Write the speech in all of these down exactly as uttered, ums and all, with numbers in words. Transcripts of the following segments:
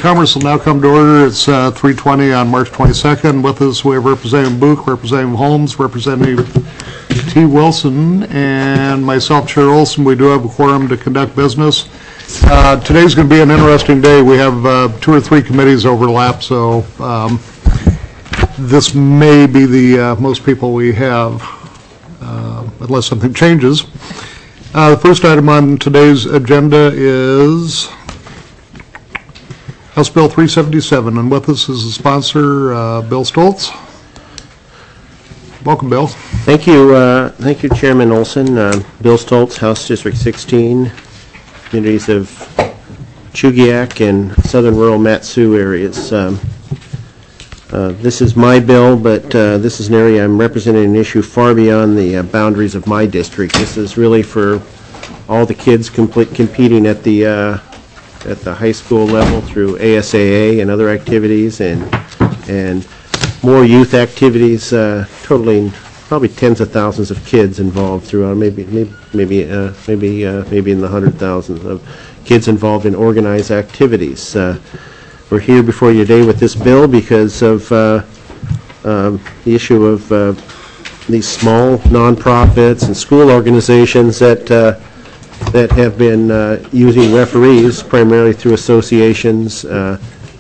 Commerce will now come to order. It's uh, three twenty on March twenty-second. With us, we have Representative Book, Representative Holmes, Representative T. Wilson, and myself, Chair Olson. We do have a quorum to conduct business. Uh, today's going to be an interesting day. We have uh, two or three committees overlap, so um, this may be the uh, most people we have, uh, unless something changes. Uh, the first item on today's agenda is House Bill three seventy-seven, and with us is the sponsor, uh, Bill Stoltz. Welcome, Bill. Thank you, uh, thank you, Chairman Olson. Uh, Bill Stoltz, House District sixteen, communities of Chugiak and southern rural Mat-Su areas. Um, uh, this is my bill, but uh, this is an area I'm representing an issue far beyond the uh, boundaries of my district. This is really for all the kids complete, competing at the uh, at the high school level through A S A A and other activities, and and more youth activities, uh, totaling probably tens of thousands of kids involved throughout, maybe maybe maybe uh, maybe uh, maybe in the hundred thousands of kids involved in organized activities. Uh, we're here before you today with this bill because of uh, um, the issue of uh, these small nonprofits and school organizations that uh, that have been uh, using referees primarily through associations uh,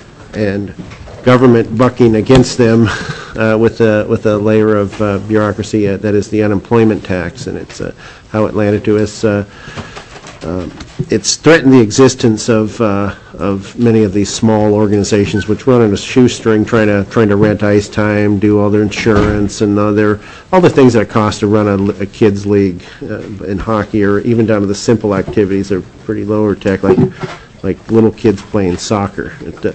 and government bucking against them uh, with a with a layer of uh, bureaucracy uh, that is the unemployment tax, and it's uh, how it landed to us. Uh, uh, it's threatened the existence of uh, of many of these small organizations which run on a shoestring, trying to trying to rent ice time, do all their insurance and other all the things that it costs to run a, a kids league uh, in hockey, or even down to the simple activities that are pretty lower tech, like like little kids playing soccer. It, uh,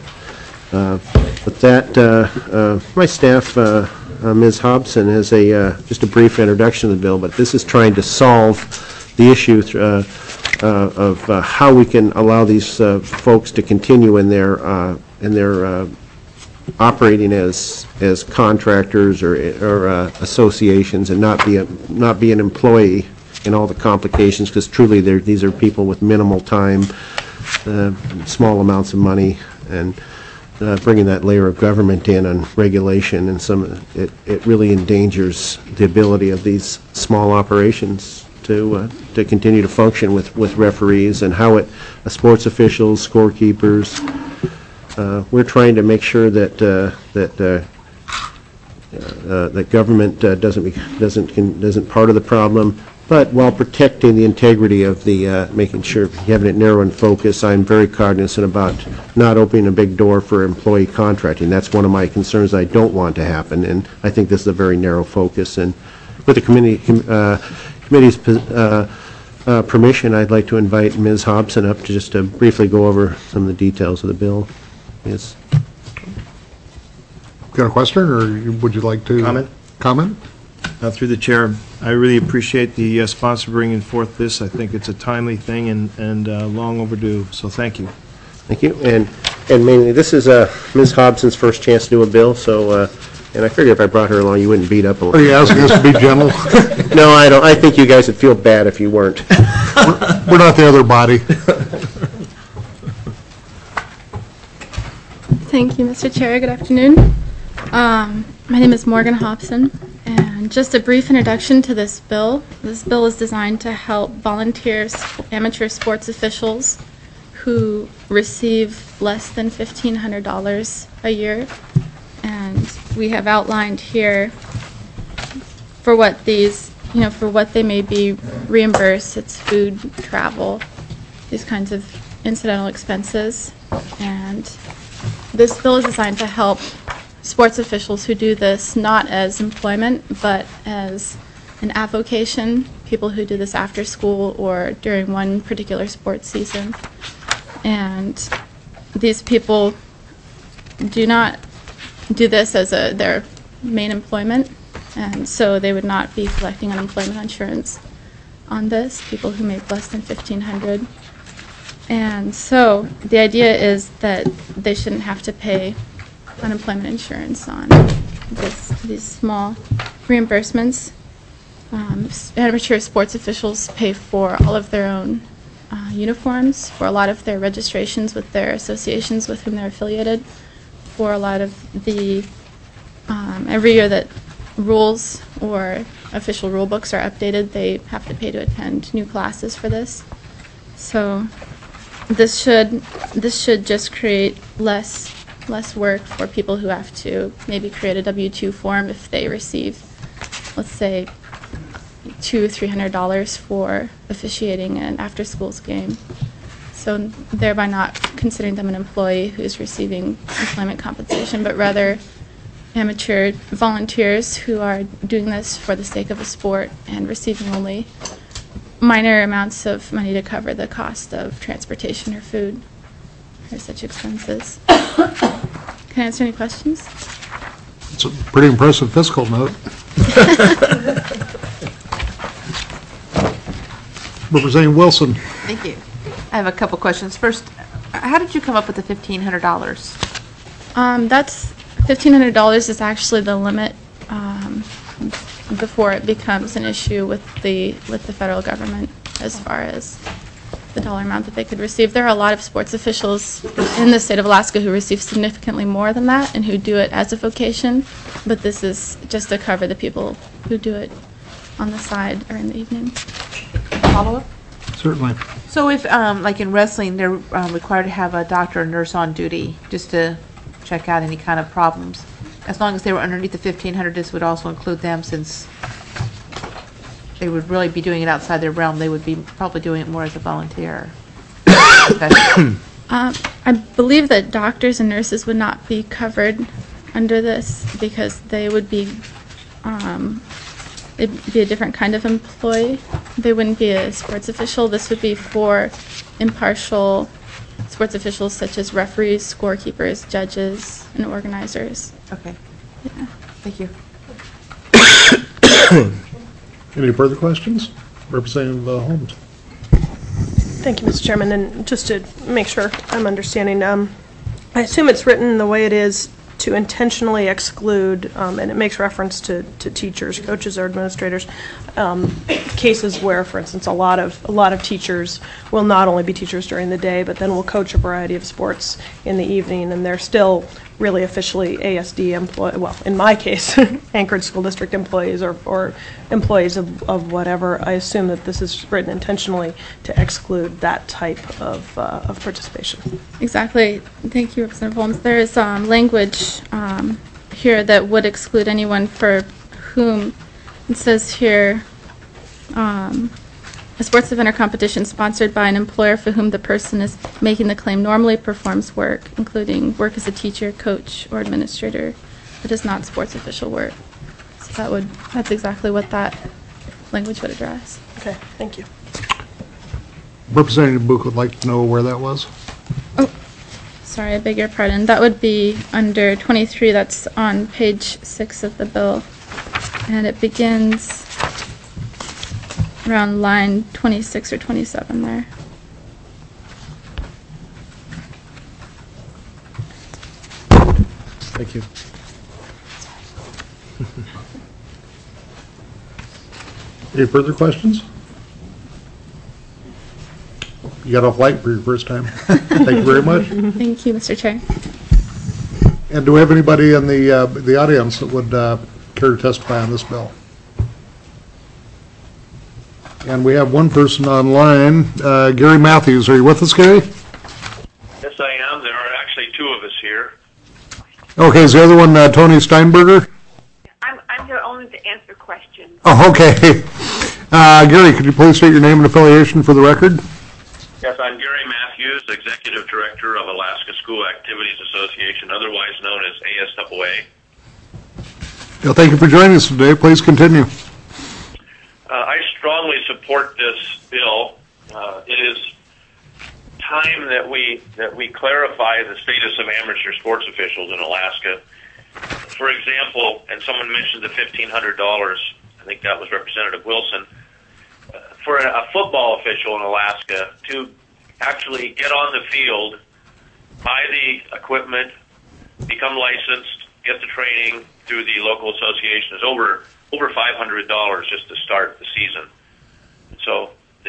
uh, with that, uh, uh, my staff, uh, uh, Miz Hobson, has a uh, just a brief introduction of the bill, but this is trying to solve the issue th uh, uh, of uh, how we can allow these uh, folks to continue in their uh, in their uh, operating as as contractors or or uh, associations, and not be a not be an employee in all the complications, because truly they're these are people with minimal time, uh, small amounts of money, and Uh, bringing that layer of government in on regulation, and some it, it really endangers the ability of these small operations to uh, to continue to function with with referees, and how it uh, sports officials, scorekeepers. Uh, we're trying to make sure that uh, that uh, uh, that government uh, doesn't be, doesn't can, doesn't part of the problem, but while protecting the integrity of the, uh, making sure having it narrow in focus. I'm very cognizant about not opening a big door for employee contracting. That's one of my concerns I don't want to happen, and I think this is a very narrow focus. And with the committee, uh, committee's uh, uh, permission, I'd like to invite Miz Hobson up to just to briefly go over some of the details of the bill. Yes. Got a question, or would you like to comment? Comment? Uh, through the chair, I really appreciate the uh, sponsor bringing forth this. I think it's a timely thing and, and uh, long overdue, so thank you. Thank you. And and mainly, this is uh, Miz Hobson's first chance to do a bill, so, uh, and I figured if I brought her along, you wouldn't beat up a little. Are you asking us to be gentle? No, I don't. I think you guys would feel bad if you weren't. we're, we're not the other body. Thank you, Mister Chair. Good afternoon. Um, my name is Morgan Hobson, and just a brief introduction to this bill. This bill is designed to help volunteer amateur sports officials who receive less than fifteen hundred dollars a year, and we have outlined here for what these, you know, for what they may be reimbursed. It's food, travel, these kinds of incidental expenses, and this bill is designed to help sports officials who do this not as employment, but as an avocation, people who do this after school or during one particular sports season. And these people do not do this as a, their main employment, and so they would not be collecting unemployment insurance on this, people who make less than fifteen hundred dollars. And so the idea is that they shouldn't have to pay unemployment insurance on this, these small reimbursements. Um, amateur sports officials pay for all of their own uh, uniforms for a lot of their registrations with their associations with whom they're affiliated. For a lot of the, um, every year that rules or official rule books are updated, they have to pay to attend new classes for this. So this should this should just create less less work for people who have to maybe create a W two form if they receive, let's say, two or three hundred dollars for officiating an after-schools game. So thereby not considering them an employee who's receiving employment compensation, but rather amateur volunteers who are doing this for the sake of a sport and receiving only minor amounts of money to cover the cost of transportation or food or such expenses. Can I answer any questions? It's a pretty impressive fiscal note. Representative Wilson. Thank you. I have a couple questions. First, how did you come up with the fifteen hundred dollars? Um, that's fifteen hundred dollars is actually the limit um, before it becomes an issue with the with the federal government as far as the dollar amount that they could receive. There are a lot of sports officials in the state of Alaska who receive significantly more than that and who do it as a vocation, but this is just to cover the people who do it on the side or in the evening. Follow-up? Certainly. So if, um, like in wrestling, they're um, required to have a doctor or nurse on duty just to check out any kind of problems. As long as they were underneath the fifteen hundred, this would also include them, since they would really be doing it outside their realm. They would be probably doing it more as a volunteer. Um, I believe that doctors and nurses would not be covered under this because they would be, um, it'd be a different kind of employee. They wouldn't be a sports official. This would be for impartial sports officials such as referees, scorekeepers, judges, and organizers. Okay. Yeah. Thank you. Any further questions? Representative uh, Holmes. Thank you, Mister Chairman. And just to make sure I'm understanding, um, I assume it's written the way it is to intentionally exclude, um, and it makes reference to, to teachers, coaches, or administrators, um, cases where, for instance, a lot of a lot of teachers will not only be teachers during the day, but then will coach a variety of sports in the evening, and they're still really officially A S D employee. Well, in my case, Anchorage School District employees or, or employees of, of whatever. I assume that this is written intentionally to exclude that type of uh, of participation. Exactly. Thank you, Representative Holmes. There is um, language um, here that would exclude anyone for whom it says here um, a sports event or competition sponsored by an employer for whom the person is making the claim normally performs work, including work as a teacher, coach, or administrator, but is not sports official work. So that would that's exactly what that language would address. Okay, thank you. Representative Book would like to know where that was. Oh, sorry, I beg your pardon. That would be under twenty-three. That's on page six of the bill, and it begins around line twenty-six or twenty-seven there. Thank you. Any further questions? You got off light for your first time. Thank you very much. Thank you, Mister Chair. And do we have anybody in the uh, the audience that would uh, care to testify on this bill? And we have one person online, uh, Gary Matthews. Are you with us, Gary? Yes, I am. There are actually two of us here. Okay, is the other one uh, Tony Steinberger? I'm, I'm here only to answer questions. Oh, okay. Uh, Gary, could you please state your name and affiliation for the record? Yes, I'm Gary Matthews, Executive Director of Alaska School Activities Association, otherwise known as A S A A. Well, thank you for joining us today. Please continue. Uh, I strongly support this bill. Uh, it is time that we that we clarify the status of amateur sports officials in Alaska. For example, and someone mentioned the fifteen hundred dollars, I think that was Representative Wilson, uh, for a, a football official in Alaska to actually get on the field, buy the equipment, become licensed, get the training through the local association is over over five hundred dollars just to start the season. So the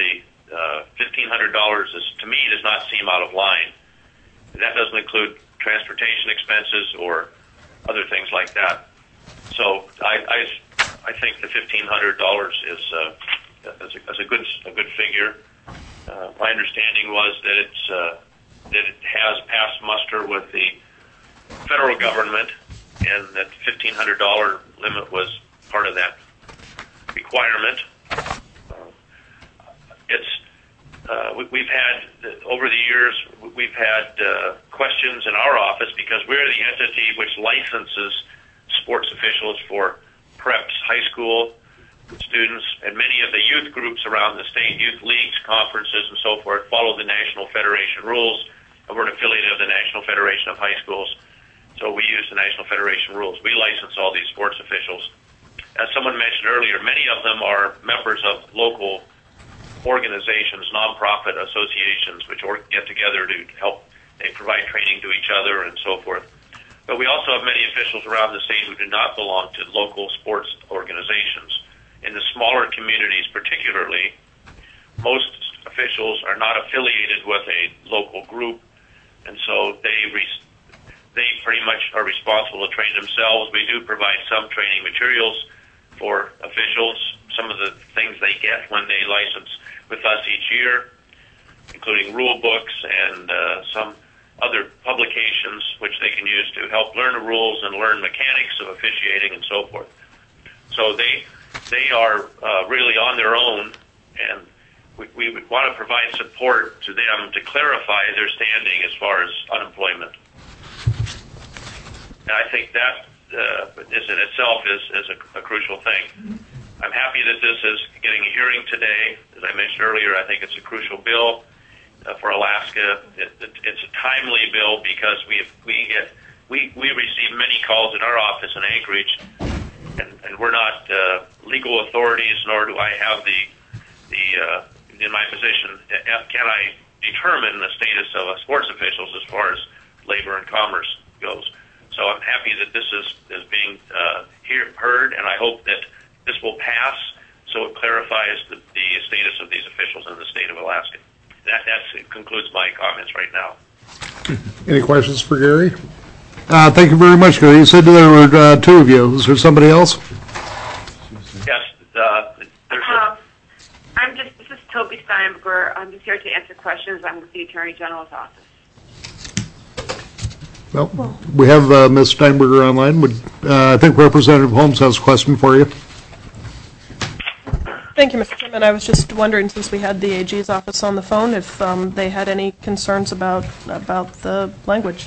uh, fifteen hundred dollars is, to me, does not seem out of line. That doesn't include transportation expenses or other things like that. So I, I, I think the fifteen hundred dollars is, uh, is, a, is a good a good figure. Uh, my understanding was that it's uh, that it has passed muster with the federal government, and that fifteen hundred dollar limit was part of that requirement. Uh, it's uh, we, we've had uh, over the years we've had uh, questions in our office because we're the entity which licenses sports officials for preps, high school students, and many of the youth groups around the state, youth leagues, conferences, and so forth, follow the National Federation rules, and we're an affiliate of the National Federation of High Schools, so we use the National Federation rules. We license all these sports officials. As someone mentioned earlier, many of them are members of local organizations, nonprofit associations, which or get together to help. They provide training to each other and so forth. But we also have many officials around the state who do not belong to local sports organizations. In the smaller communities particularly, most officials are not affiliated with a local group, and so they re- they pretty much are responsible to train themselves. We do provide some training materials for officials, some of the things they get when they license with us each year, including rule books and uh, some other publications which they can use to help learn the rules and learn mechanics of officiating and so forth. So they they are uh, really on their own, and we, we would want to provide support to them to clarify their standing as far as unemployment. And I think that uh, this in itself is, is a, a crucial thing. I'm happy that this is getting a hearing today. As I mentioned earlier, I think it's a crucial bill uh, for Alaska. It, it, it's a timely bill because we we get we we receive many calls in our office in Anchorage, and, and we're not uh, legal authorities, nor do I have the the uh, in my position. Can I determine the status of sports officials as far as labor and commerce goes? So I'm happy that this is is being uh, here, heard, and I hope that this will pass so it clarifies the, the status of these officials in the state of Alaska. That that's, concludes my comments right now. Any questions for Gary? Uh, thank you very much, Gary. You said there were uh, two of you. Is there somebody else? Yes, uh, there's a... Um, I'm just, this is Toby Steinberger. I'm just here to answer questions. I'm with the Attorney General's office. Well, we have uh, Miz Steinberger online. Would, uh, I think Representative Holmes has a question for you. Thank you, Mister Chairman. I was just wondering, since we had the A G's office on the phone, if um, they had any concerns about about the language.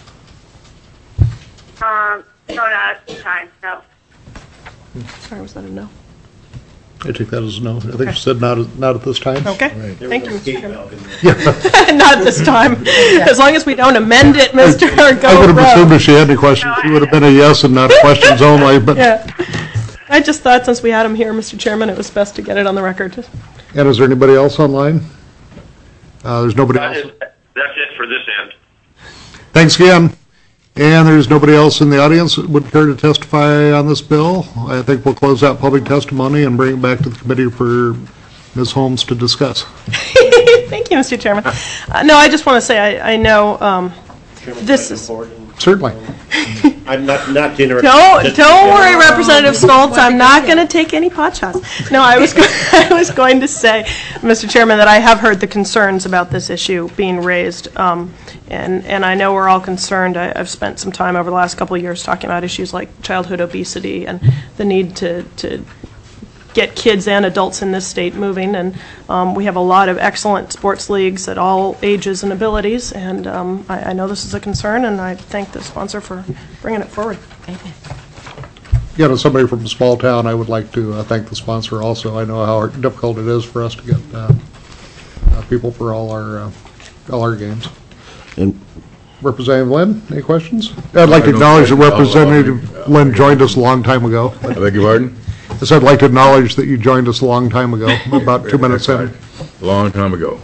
Um, no, not at the time, no. Sorry, was that a no? I take that as a no. I think you said not, at- not at this time. Okay, thank you, Mister Chairman. Not at this time. As long as we don't amend it, Mister I would have assumed if she had any questions, she would have been a yes and not questions only, but, Yeah. I just thought since we had him here, Mister Chairman, it was best to get it on the record. and is there anybody else online? Uh, there's nobody That else. is, that's it for this end. Thanks again. And there's nobody else in the audience that would care to testify on this bill. I think we'll close out public testimony and bring it back to the committee for Miz Holmes to discuss. Thank you, Mister Chairman. Uh, no, I just want to say I, I know um, this is. Certainly. I'm not, not to interrupt. Don't don't worry, Representative Stoltz. I'm not going to take any pot shots. No, I was go- I was going to say, Mister Chairman, that I have heard the concerns about this issue being raised, um, and and I know we're all concerned. I, I've spent some time over the last couple of years talking about issues like childhood obesity and the need to to get kids and adults in this state moving, and um, we have a lot of excellent sports leagues at all ages and abilities, and um, I, I know this is a concern, and I thank the sponsor for bringing it forward. You know, somebody from a small town, I would like to uh, thank the sponsor also. I know how difficult it is for us to get uh, uh, people for all our uh, all our games. And Representative Lynn, any questions? I'd like to I don't acknowledge that think- Representative Lynn joined us a long time ago. I beg your pardon? I said I'd like to acknowledge that you joined us a long time ago, about two minutes in. A long time ago.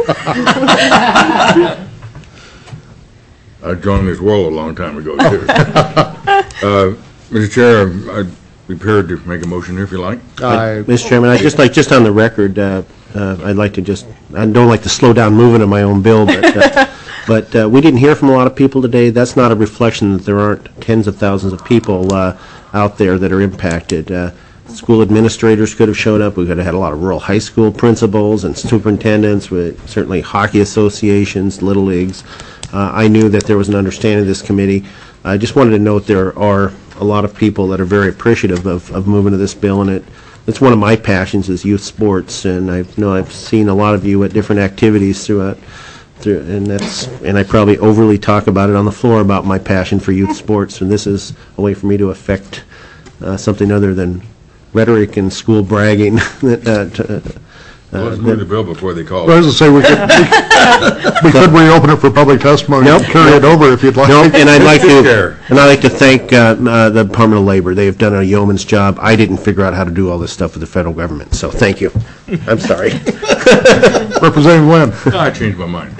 I joined this world a long time ago, too. Uh, Mister Chair, I'm- I'd be prepared to make a motion here if you like. I, Mister Chairman, I'd just like, just on the record, uh, uh, I'd like to just, I don't like to slow down moving of my own bill, but, uh, but uh, we didn't hear from a lot of people today. That's not a reflection that there aren't tens of thousands of people uh, out there that are impacted. Uh, School administrators could have shown up. We could have had a lot of rural high school principals and superintendents, with certainly hockey associations, little leagues. Uh, I knew that there was an understanding of this committee. I just wanted to note there are a lot of people that are very appreciative of, of moving to this bill, and it it's one of my passions is youth sports, and I know I've seen a lot of you at different activities throughout, through, and that's and I probably overly talk about it on the floor about my passion for youth sports, and this is a way for me to affect uh, something other than rhetoric and school bragging. that, uh, to, uh, Well, let's move the bill before they call. Well, I was going to say, we could, we could reopen it for public testimony and Nope. carry it over if you'd like. Nope, and I'd like to, Chair. and I'd like to thank uh, uh, the Department of Labor. They've done a yeoman's job. I didn't figure out how to do all this stuff with the federal government, so thank you. I'm sorry. Representative Lynn. No, I changed my mind.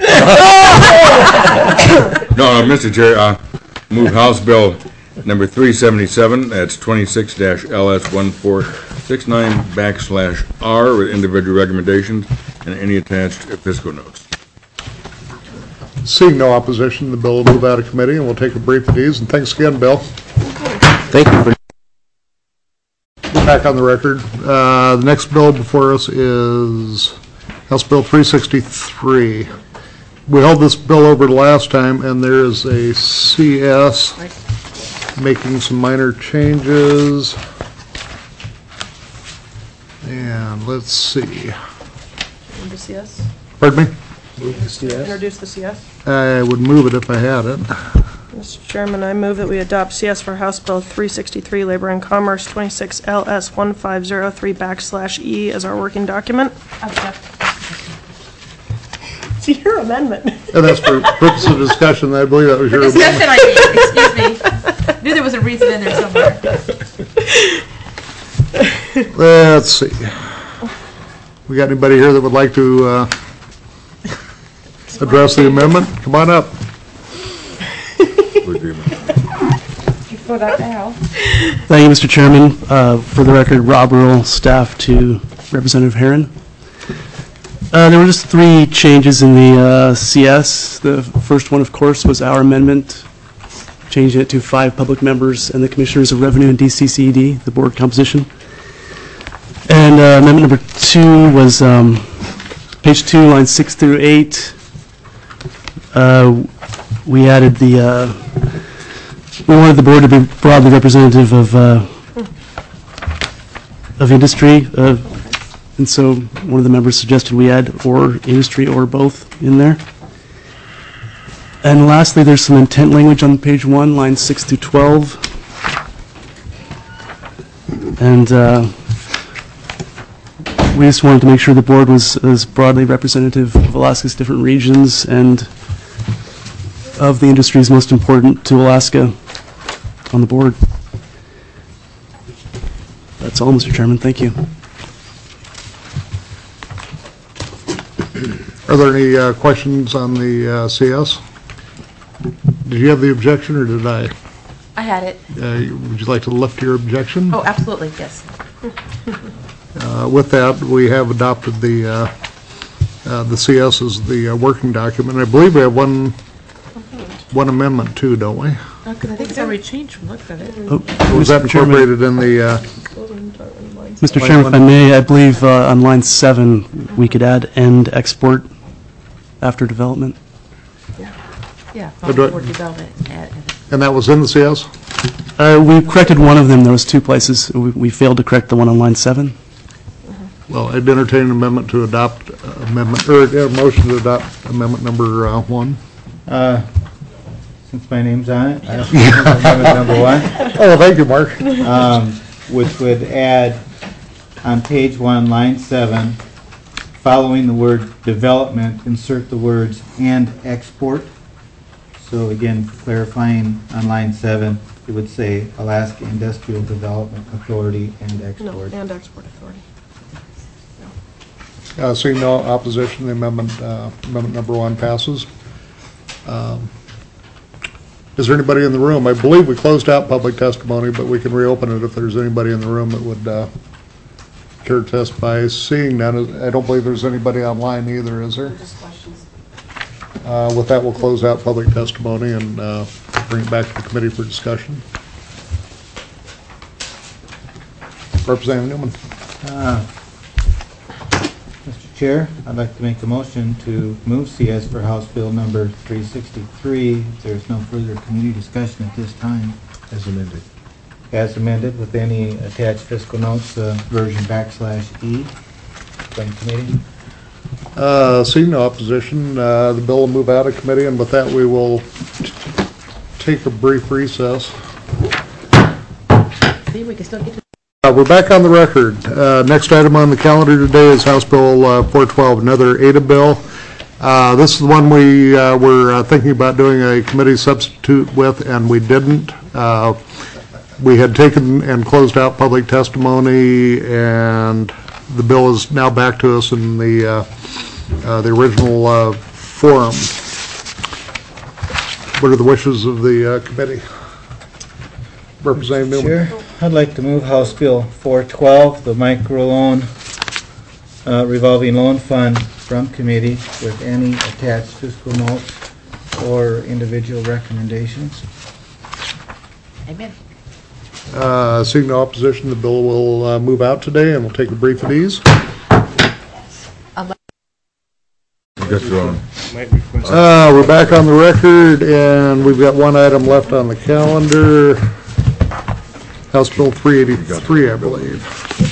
No, no, Mister Chair, uh, move House Bill number three seventy-seven, that's twenty-six L S one four six nine backslash R with individual recommendations and any attached fiscal notes. Seeing no opposition, the bill will move out of committee, and we'll take a brief at ease. And thanks again, Bill. Thank you. For Back on the record. Uh, the next bill before us is House Bill three sixty-three. We held this bill over the last time, and there is a C S making some minor changes. And let's see. The C S? Pardon me? Introduce the C S? I would move it if I had it. Mister Chairman, I move that we adopt C S for House Bill three sixty-three, Labor and Commerce, twenty-six L S one five zero three backslash E as our working document. It's your amendment. And that's for purpose of discussion. I believe that was your Discussion, amendment. I mean, excuse me. Knew there was a reason in there somewhere. Let's see. We got anybody here that would like to uh, address the amendment? Come on up. You put out now. Thank you, Mister Chairman. Uh, For the record, Rob Earl, staff to Representative Herron. Uh, There were just three changes in the uh, C S. The first one, of course, was our amendment, changing it to five public members and the Commissioners of Revenue and D C C E D, the board composition. And uh, amendment number two was um, page two, lines six through eight. Uh, We added the, uh, we wanted the board to be broadly representative of, uh, of industry, uh, and so one of the members suggested we add or industry or both in there. And lastly, there's some intent language on page one, lines six through twelve. And uh, we just wanted to make sure the board was as broadly representative of Alaska's different regions and of the industries most important to Alaska on the board. That's all, Mister Chairman. Thank you. Are there any uh, questions on the uh, C S? Did you have the objection, or did I? I had it. Uh, Would you like to lift your objection? Oh, absolutely, yes. Uh, With that, we have adopted the, uh, uh, the C S as the uh, working document. I believe we have one, one amendment too, don't we? Because I think it's already changed from looks of it. Oh, Was that Mister Chairman- incorporated in the, uh, Mister Chairman, if I may, I believe uh, on line seven, we could add end export after development. Yeah, Oh, do I- board development. add- add- and that was in the C S? Uh, We corrected one of them. There was two places. We we failed to correct the one on line seven. Well, I'd entertain an amendment to adopt uh, amendment, or a motion to adopt amendment number uh, one. Uh, Since my name's on it, I don't know amendment number one, Oh, thank you, Mark. um, which would add on page one, line seven, following the word development, insert the words and export. So again, clarifying on line seven, it would say Alaska Industrial Development Authority and No, export. and Export Authority. Uh, Seeing no opposition, the amendment, uh, amendment number one passes. Um, Is there anybody in the room? I believe we closed out public testimony, but we can reopen it if there's anybody in the room that would uh, care chair to testify. Seeing none, I don't believe there's anybody online either, is there? Just questions. Uh, With that, we'll close out public testimony and uh, bring it back to the committee for discussion. Representative Newman. Uh, Mister Chair, I'd like to make a motion to move C S for House Bill number three sixty-three. If there's no further committee discussion at this time. As amended. As amended with any attached fiscal notes, uh, version backslash E from committee. Uh, Seeing no opposition, uh, the bill will move out of committee, and with that, we will t- take a brief recess. See, we can still get to Uh, We're back on the record. Uh, Next item on the calendar today is House Bill uh, four twelve, another A D A bill. Uh, This is the one we uh, were uh, thinking about doing a committee substitute with, and we didn't. Uh, We had taken and closed out public testimony, and the bill is now back to us in the uh, uh, the original uh, form. What are the wishes of the uh, committee? Representative Newman. Chair, I'd like to move House Bill four twelve, the microloan uh, revolving loan fund, from committee with any attached fiscal notes or individual recommendations. Amen. Uh, Seeing no opposition, the bill will uh, move out today, and we'll take a brief at ease. Just wrong. Might request- Uh, We're back on the record, and we've got one item left on the calendar. House Bill three eighty-three, I believe.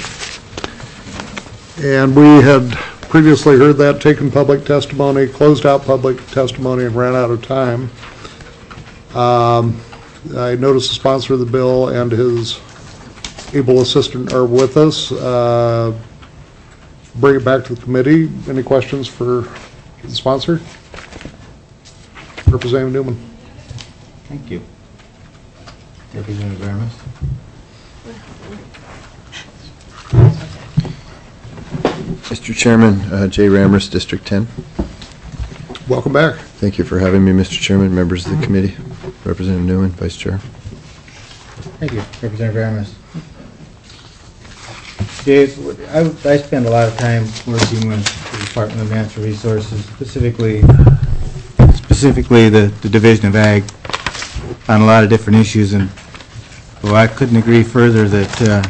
And we had previously heard that, taken public testimony, closed out public testimony, and ran out of time. Um, I noticed the sponsor of the bill and his able assistant are with us. Uh, Bring it back to the committee. Any questions for the sponsor? Representative Newman. Thank you. Representative Aramis. Mister Chairman, uh, Jay Ramers, District ten. Welcome back. Thank you for having me, Mister Chairman, members of the committee, Representative Newman, Vice Chair. Thank you, Representative Aramis. Jay, I, I spend a lot of time working with the Department of Natural Resources, specifically specifically the, the Division of Ag, on a lot of different issues, and well, I couldn't agree further that uh,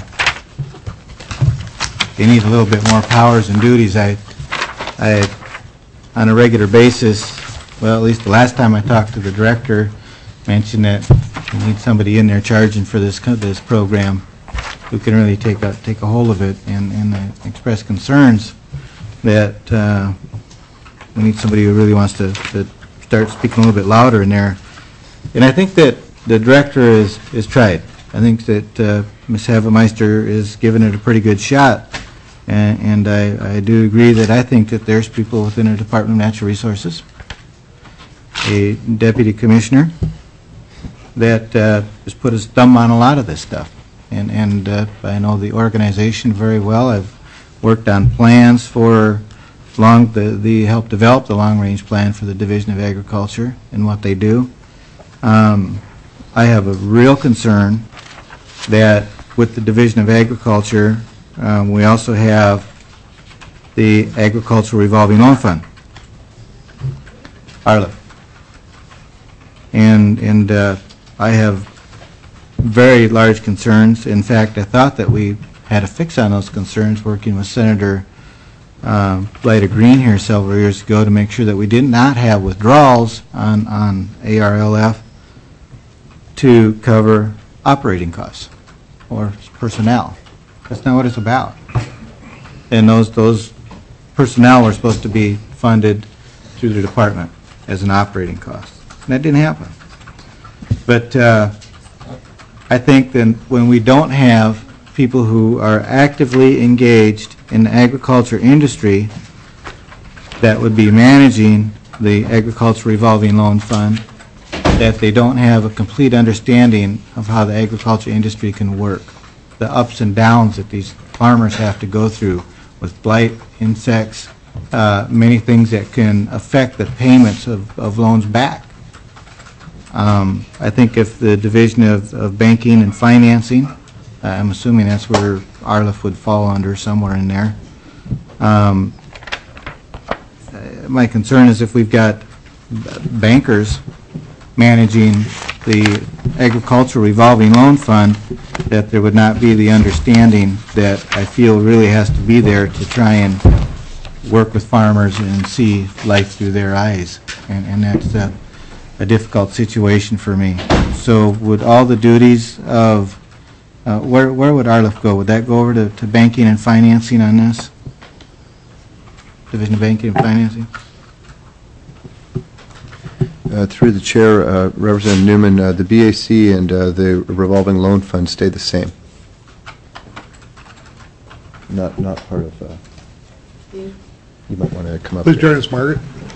they need a little bit more powers and duties. I, I, on a regular basis, well, at least the last time I talked to the director, mentioned that we need somebody in there charging for this co- this program who can really take a take a hold of it and, and uh, express concerns that uh, we need somebody who really wants to, to start speaking a little bit louder in there. And I think that the director is is tried. I think that uh, Miz Havemeister is giving it a pretty good shot. And, and I, I do agree that I think that there's people within the Department of Natural Resources, a deputy commissioner, that uh, has put his thumb on a lot of this stuff. And, and uh, I know the organization very well. I've worked on plans for long, the, the help develop the long-range plan for the Division of Agriculture and what they do. Um, I have a real concern that with the Division of Agriculture, um, we also have the Agricultural Revolving Loan Fund, A R L F. And, and uh, I have very large concerns. In fact, I thought that we had a fix on those concerns working with Senator um, Lyda Green here several years ago to make sure that we did not have withdrawals on, on A R L F to cover operating costs or personnel. That's not what it's about. And those, those personnel are supposed to be funded through the department as an operating cost. And that didn't happen. But uh, I think that when we don't have people who are actively engaged in the agriculture industry that would be managing the Agriculture Revolving Loan Fund, that they don't have a complete understanding of how the agriculture industry can work, the ups and downs that these farmers have to go through with blight, insects, uh, many things that can affect the payments of, of loans back. Um, I think if the Division of, of Banking and Financing Uh, I'm assuming that's where Arliff would fall under, somewhere in there. Um, uh, My concern is if we've got bankers managing the agricultural revolving loan fund, that there would not be the understanding that I feel really has to be there to try and work with farmers and see life through their eyes. And, and that's a, a difficult situation for me. So would all the duties of, uh, where, where would Arliff go? Would that go over to, to banking and financing on this? Division of Banking and Financing? Uh, Through the chair, uh, Representative Newman, uh, the B A C and uh, the revolving loan fund stay the same. Not, not part of, uh, you might want to come up. Please here. join us, Margaret.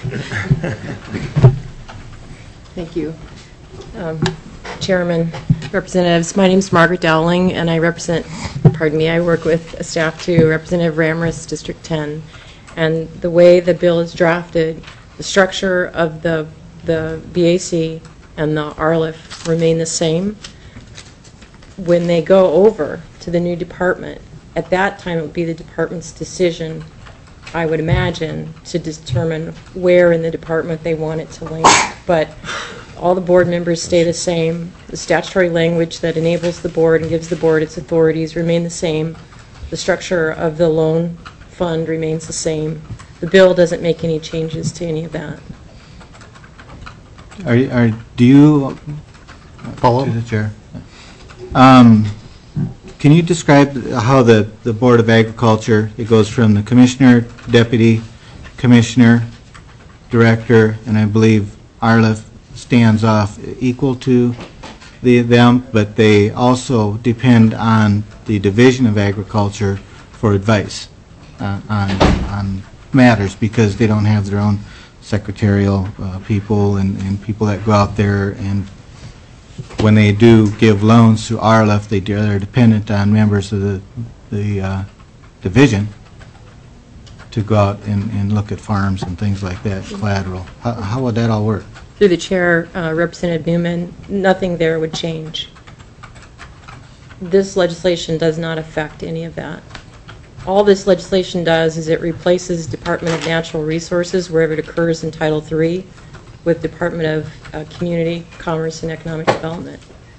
Thank you. Um, Chairman, representatives, my name is Margaret Dowling, and I represent, pardon me, I work with a staff to Representative Ramris, District ten. And the way the bill is drafted, the structure of the the B A C and the Arliff remain the same. When they go over to the new department, at that time it would be the department's decision, I would imagine, to determine where in the department they want it to link. But all the board members stay the same. The statutory language that enables the board and gives the board its authorities remain the same. The structure of the loan fund remains the same. The bill doesn't make any changes to any of that. Are, you- are, do you, Follow. to the chair, um, can you describe how the, the Board of Agriculture, it goes from the commissioner, deputy commissioner, director, and I believe Arliff stands off equal to the, them, but they also depend on the Division of Agriculture for advice uh, on, on matters, because they don't have their own secretarial uh, people and, and people that go out there, and when they do give loans to Arliff, they do- they're dependent on members of the, the uh, division to go out and, and look at farms and things like that, collateral. How, how would that all work? Through the chair, uh, Representative Newman, nothing there would change. This legislation does not affect any of that. All this legislation does is it replaces Department of Natural Resources wherever it occurs in Title three with Department of uh, Community, Commerce, and Economic Development.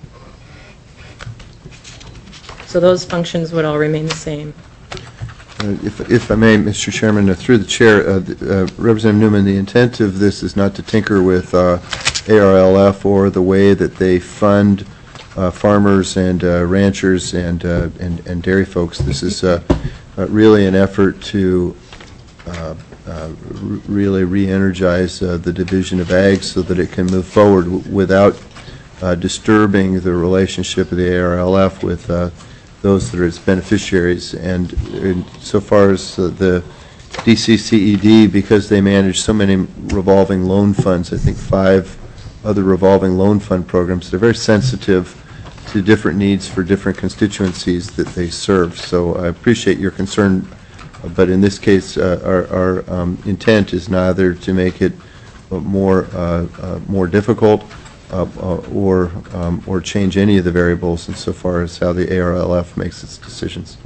So those functions would all remain the same. Uh, If, if I may, Mister Chairman, uh, through the chair, uh, the, uh, Representative Newman, the intent of this is not to tinker with uh, A R L F or the way that they fund uh, farmers and uh, ranchers and, uh, and and dairy folks. This is uh, uh, really an effort to uh, uh, r- really re-energize uh, the Division of Ag so that it can move forward w- without uh, disturbing the relationship of the A R L F with uh, those that are its beneficiaries. And, and so far as uh, the D C C E D, because they manage so many revolving loan funds, I think five other revolving loan fund programs, they're very sensitive to different needs for different constituencies that they serve. So I appreciate your concern, but in this case, uh, our, our um, intent is neither to make it uh, more uh, uh, more difficult uh, uh, or um, or change any of the variables insofar as how the A R L F makes its decisions.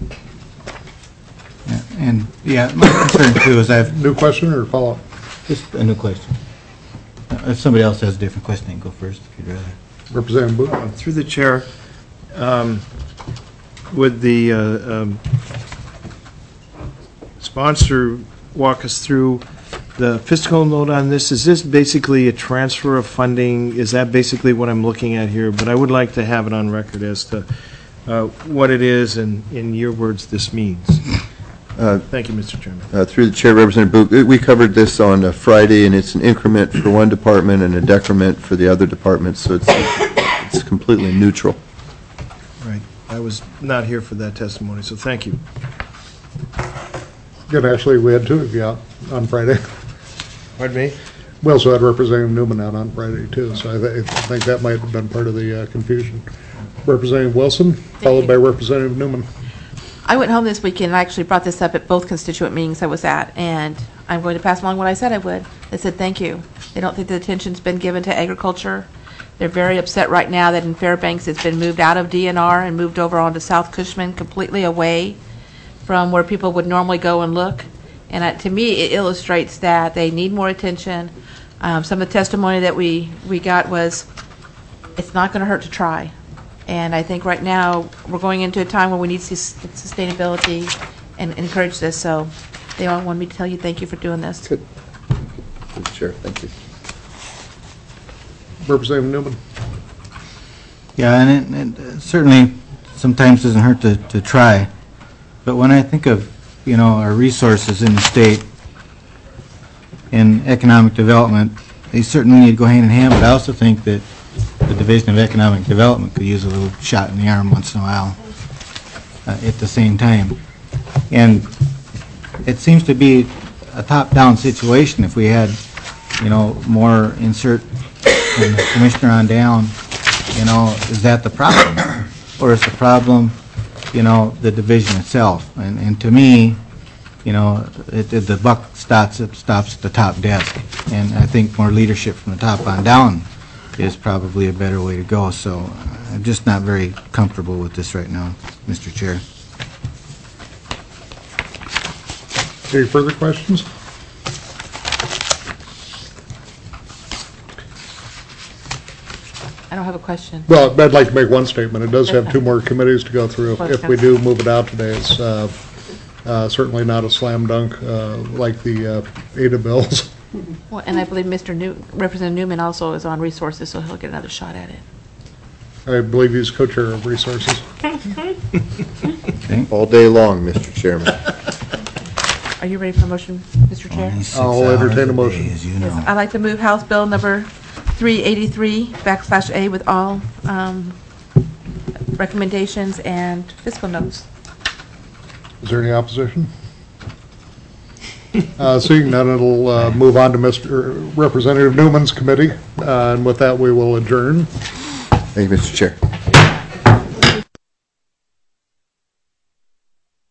Yeah, and, yeah, my concern too is I've, New question or follow-up? just a new question. Uh, If somebody else has a different question, they can go first if you'd rather. Representative Booth. Uh, Through the chair, um, would the uh, um, sponsor walk us through the fiscal note on this? Is this basically a transfer of funding? Is that basically what I'm looking at here? But I would like to have it on record as to uh, what it is and, in your words, this means. Uh, Thank you, Mister Chairman. Uh, Through the chair, Representative Booth, we covered this on uh, Friday, and it's an increment for one department and a decrement for the other department, so it's it's completely neutral. Right. I was not here for that testimony, so thank you. Good, actually, we had two of you out on Friday. Pardon me? We also had Representative Newman out on Friday, too, so I thi- I think that might have been part of the uh, confusion. Representative Wilson, followed by Representative Newman. I went home this weekend and I actually brought this up at both constituent meetings I was at, and I'm going to pass along what I said I would. They said thank you. They don't think the attention's been given to agriculture They're very upset right now that in Fairbanks it's been moved out of D N R and moved over onto South Cushman, completely away from where people would normally go and look. And uh, to me, it illustrates that they need more attention. Um, some of the testimony that we, we got was, it's not going to hurt to try. And I think right now, we're going into a time where we need sus- sustainability and encourage this. So they all wanted me to tell you thank you for doing this. Good. Good, Chair, thank you. Representative Newman. Yeah, and it, it certainly sometimes doesn't hurt to, to try. But when I think of, you know, our resources in the state in economic development, they certainly need to go hand in hand, but I also think that the Division of Economic Development could use a little shot in the arm once in a while uh, at the same time. And it seems to be a top-down situation. If we had, you know, more insert from the commissioner on down, you know, is that the problem? Or is the problem, you know, the division itself? And, and to me, you know, it, it, the buck stops, it stops at the top desk. And I think more leadership from the top on down is probably a better way to go. So I'm just not very comfortable with this right now, Mister Chair. Any further questions? I don't have a question. Well, I'd like to make one statement. It does have two more committees to go through. If we do move it out today, it's uh, uh, certainly not a slam dunk uh, like the uh, A D A bills. Well, and I believe Mister New, Representative Newman also is on resources, so he'll get another shot at it. I believe he's co-chair of resources. All day long, Mister Chairman. Are you ready for a motion, Mister Chair? I'll entertain a motion. Yes, I'd like to move House Bill number three eighty-three backslash A with all um, recommendations and fiscal notes. Is there any opposition? Uh, Seeing none, it'll uh, move on to Mister Representative Newman's committee, uh, and with that, we will adjourn. Thank you, Mister Chair.